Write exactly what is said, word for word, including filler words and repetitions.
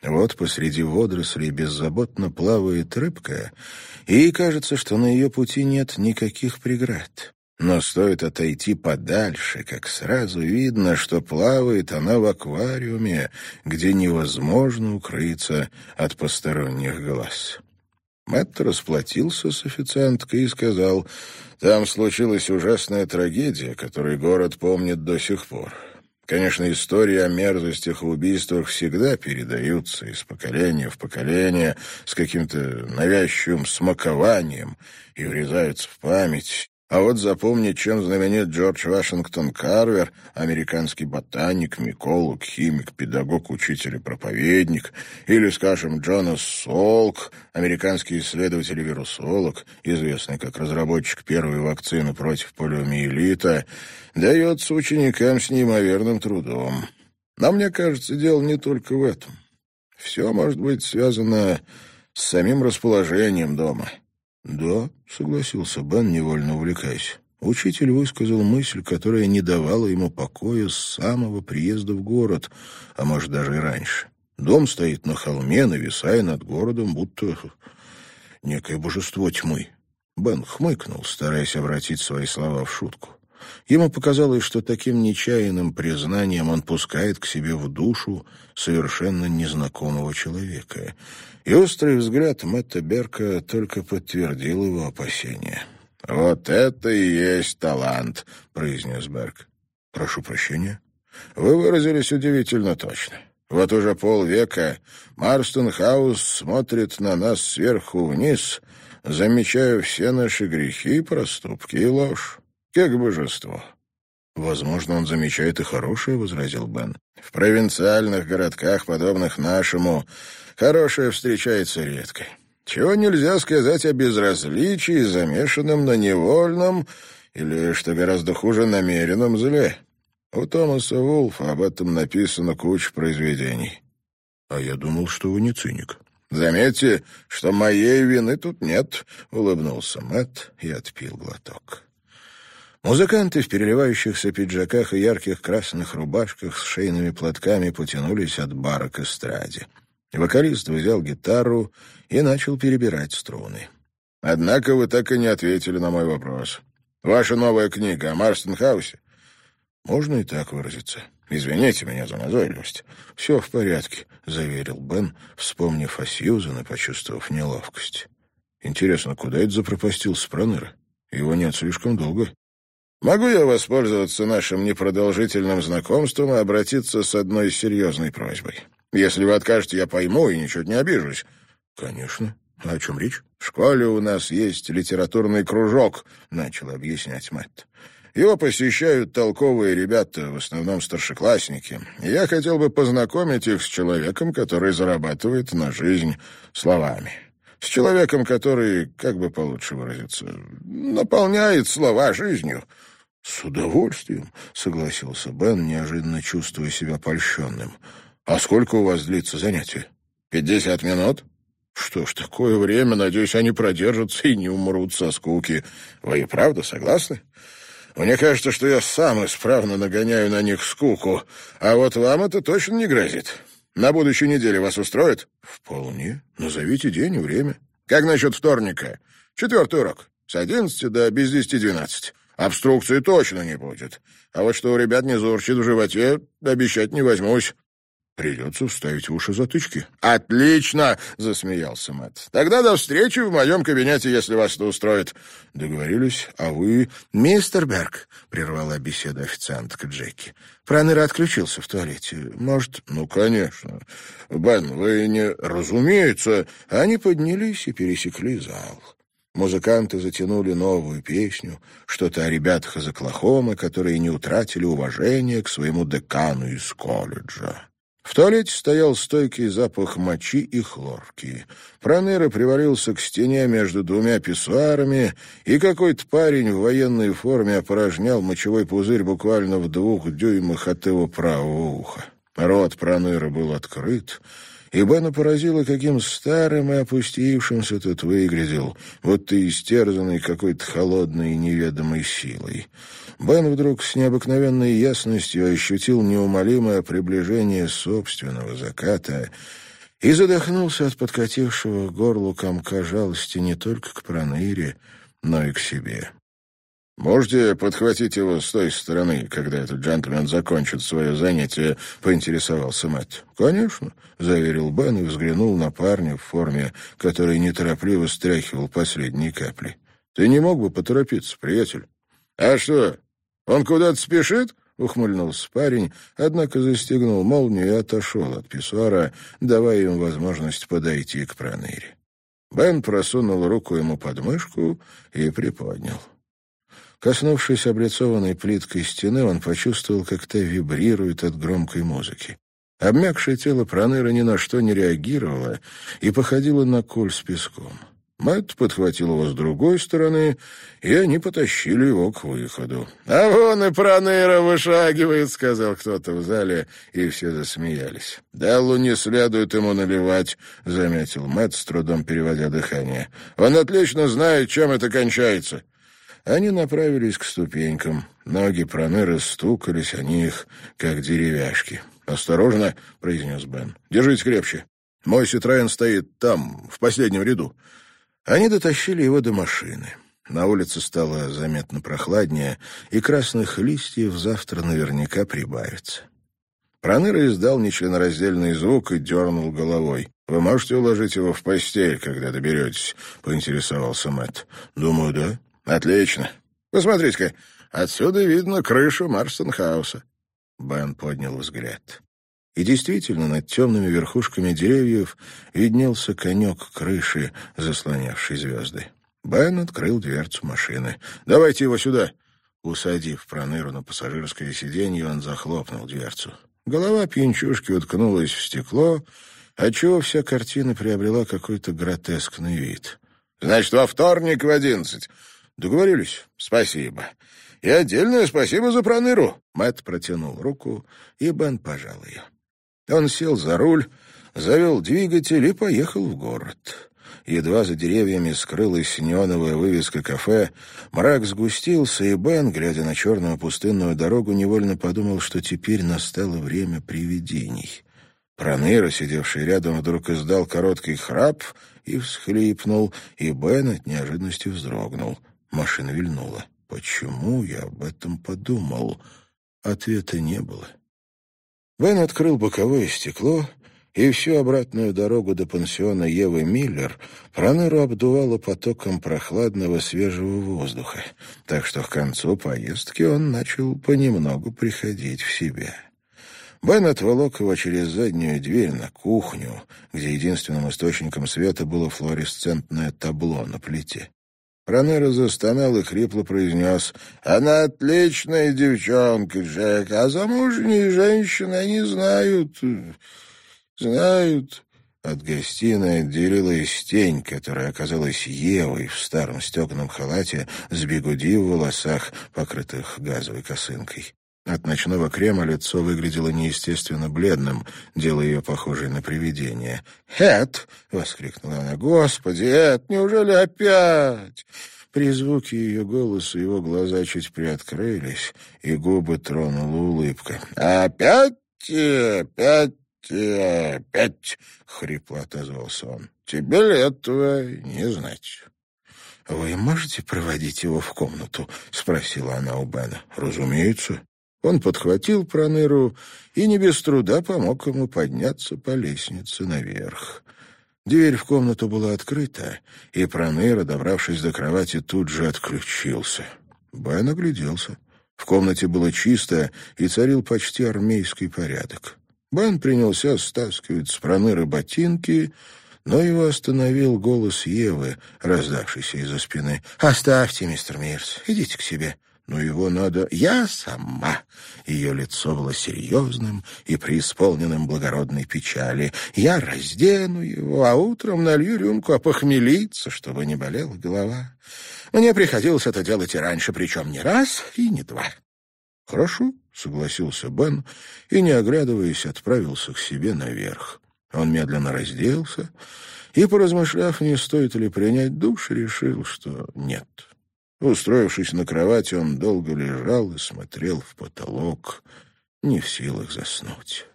Вот посреди водорослей беззаботно плавает рыбка, и ей кажется, что на ее пути нет никаких преград. Но стоит отойти подальше, как сразу видно, что плавает она в аквариуме, где невозможно укрыться от посторонних глаз. Мэтт расплатился с официанткой и сказал: «Там случилась ужасная трагедия, которую город помнит до сих пор. Конечно, истории о мерзостях и убийствах всегда передаются из поколения в поколение с каким-то навязчивым смакованием и врезаются в память. А вот запомнить, чем знаменит Джордж Вашингтон Карвер, американский ботаник, миколог, химик, педагог, учитель и проповедник, или, скажем, Джонас Солк, американский исследователь и вирусолог, известный как разработчик первой вакцины против полиомиелита, дается ученикам с неимоверным трудом. Но мне кажется, дело не только в этом. Все может быть связано с самим расположением дома». «Да», — согласился Бен, невольно увлекаясь. Учитель высказал мысль, которая не давала ему покоя с самого приезда в город, а может, даже и раньше. Дом стоит на холме, нависая над городом, будто некое божество тьмы. Бен хмыкнул, стараясь обратить свои слова в шутку. Ему показалось, что таким нечаянным признанием он пускает к себе в душу совершенно незнакомого человека. И острый взгляд Мэтта Берка только подтвердил его опасения. «Вот это и есть талант», — произнес Берк. «Прошу прощения». «Вы выразились удивительно точно. Вот уже полвека Марстон Хаус смотрит на нас сверху вниз, замечая все наши грехи, проступки и ложь. Как божество». «Возможно, он замечает и хорошее», — возразил Бен. «В провинциальных городках, подобных нашему, хорошее встречается редко. Чего нельзя сказать о безразличии, замешанном на невольном или, что гораздо хуже, намеренном зле. У Томаса Вулфа об этом написано куча произведений». «А я думал, что вы не циник». «Заметьте, что моей вины тут нет», — улыбнулся Мэтт и отпил глоток. Музыканты в переливающихся пиджаках и ярких красных рубашках с шейными платками потянулись от бара к эстраде. Вокалист взял гитару и начал перебирать струны. «Однако вы так и не ответили на мой вопрос. Ваша новая книга о Марстон Хаусе?» «Можно и так выразиться. Извините меня за назойливость». «Все в порядке», — заверил Бен, вспомнив о Сьюзан и почувствовав неловкость. «Интересно, куда это запропастился Проныра? Его нет слишком долго». «Могу я воспользоваться нашим непродолжительным знакомством и обратиться с одной серьезной просьбой? Если вы откажете, я пойму и ничуть не обижусь». «Конечно. А о чем речь?» «В школе у нас есть литературный кружок», — начал объяснять Мэтт. «Его посещают толковые ребята, в основном старшеклассники. И я хотел бы познакомить их с человеком, который зарабатывает на жизнь словами. С человеком, который, как бы получше выразиться, наполняет слова жизнью». «С удовольствием», — согласился Бен, неожиданно чувствуя себя польщенным. «А сколько у вас длится занятие?» «Пятьдесят минут». «Что ж, такое время, надеюсь, они продержатся и не умрут со скуки. Вы и правда согласны? Мне кажется, что я сам исправно нагоняю на них скуку, а вот вам это точно не грозит. На будущей неделе вас устроит?» «Вполне. Назовите день и время». «Как насчет вторника? Четвертый урок. С одиннадцати до без десяти двенадцать. Обструкции точно не будет. А вот что у ребят не зурчит в животе, обещать не возьмусь». «Придется вставить в уши затычки». «Отлично!» — засмеялся Мэтт. «Тогда до встречи в моем кабинете, если вас это устроит». «Договорились, а вы...» «Мистер Берк», — прервала беседу официантка Джеки. «Проныра отключился в туалете. Может...» «Ну, конечно. Бен, вы не...» «Разумеется». Они поднялись и пересекли зал. Музыканты затянули новую песню, что-то о ребятах из Оклахомы, которые не утратили уважения к своему декану из колледжа. В туалете стоял стойкий запах мочи и хлорки. Проныра привалился к стене между двумя писсуарами, и какой-то парень в военной форме опорожнял мочевой пузырь буквально в двух дюймах от его правого уха. Рот Проныры был открыт, и Бена поразило, каким старым и опустившимся тут выглядел, будто истерзанный какой-то холодной и неведомой силой. Бен вдруг с необыкновенной ясностью ощутил неумолимое приближение собственного заката и задохнулся от подкатившего к горлу комка жалости не только к Проныре, но и к себе. «Можете подхватить его с той стороны, когда этот джентльмен закончит свое занятие?» — поинтересовался Мэтт. «Конечно», — заверил Бен и взглянул на парня в форме, который неторопливо стряхивал последние капли. «Ты не мог бы поторопиться, приятель?» «А что, он куда-то спешит?» — ухмыльнулся парень, однако застегнул молнию и отошел от писсуара, давая им возможность подойти к Проныре. Бен просунул руку ему под мышку и приподнял. Коснувшись облицованной плиткой стены, он почувствовал, как та вибрирует от громкой музыки. Обмякшее тело Проныры ни на что не реагировало и походило на куль с песком. Мэтт подхватил его с другой стороны, и они потащили его к выходу. «А вон и Проныра вышагивает», — сказал кто-то в зале, и все засмеялись. «Делу не следует ему наливать», — заметил Мэтт, с трудом переводя дыхание. «Он отлично знает, чем это кончается». Они направились к ступенькам. Ноги Проныры стукались о них, как деревяшки. «Осторожно», — произнес Бен. «Держись крепче. Мой Ситроен стоит там, в последнем ряду». Они дотащили его до машины. На улице стало заметно прохладнее, и красных листьев завтра наверняка прибавится. Проныра издал нечленораздельный звук и дернул головой. «Вы можете уложить его в постель, когда доберетесь?» — поинтересовался Мэтт. «Думаю, да». «Отлично. Посмотрите-ка, отсюда видно крышу Марстон-хауса». Бен поднял взгляд. И действительно, над темными верхушками деревьев виднелся конек крыши, заслонявший звезды. Бен открыл дверцу машины. «Давайте его сюда!» Усадив Проныру на пассажирское сиденье, он захлопнул дверцу. Голова пьянчушки уткнулась в стекло, отчего вся картина приобрела какой-то гротескный вид. «Значит, во вторник в одиннадцать. Договорились? Спасибо. И отдельное спасибо за Проныру». Мэтт протянул руку, и Бен пожал ее. Он сел за руль, завел двигатель и поехал в город. Едва за деревьями скрылась неоновая вывеска кафе, мрак сгустился, и Бен, глядя на черную пустынную дорогу, невольно подумал, что теперь настало время привидений. Проныра, сидевший рядом, вдруг издал короткий храп и всхлипнул, и Бен от неожиданности вздрогнул. Машина вильнула. «Почему я об этом подумал?» Ответа не было. Бен открыл боковое стекло, и всю обратную дорогу до пансиона Евы Миллер Проныру обдувало потоком прохладного свежего воздуха, так что к концу поездки он начал понемногу приходить в себя. Бен отволок его через заднюю дверь на кухню, где единственным источником света было флуоресцентное табло на плите. Проныра застонал и хрипло произнес: «Она отличная девчонка, Джек, а замужние женщины, они знают, знают». От гостиной отделилась тень, которая оказалась Евой в старом стеганом халате с бигуди в волосах, покрытых газовой косынкой. От ночного крема лицо выглядело неестественно бледным, делая ее похожей на привидение. «Эд!» — воскликнула она. «Господи, Эд, неужели опять?» При звуке ее голоса его глаза чуть приоткрылись, и губы тронула улыбка. «Опять? Опять? Опять?» — хрипло отозвался он. «Тебе ли этого не знать?» «Вы можете проводить его в комнату?» — спросила она у Бена. «Разумеется». Он подхватил Проныру и не без труда помог ему подняться по лестнице наверх. Дверь в комнату была открыта, и Проныра, добравшись до кровати, тут же отключился. Бен огляделся. В комнате было чисто, и царил почти армейский порядок. Бен принялся стаскивать с Проныры ботинки, но его остановил голос Евы, раздавшийся из-за спины. «Оставьте, мистер Мирс, идите к себе». «Но его надо...» «Я сама!» Ее лицо было серьезным и преисполненным благородной печали. «Я раздену его, а утром налью рюмку опохмелиться, чтобы не болела голова. Мне приходилось это делать и раньше, причем не раз и не два». «Хорошо», — согласился Бен и, не оглядываясь, отправился к себе наверх. Он медленно разделся и, поразмышляв, не стоит ли принять душ, решил, что нет. Устроившись на кровати, он долго лежал и смотрел в потолок, не в силах заснуть.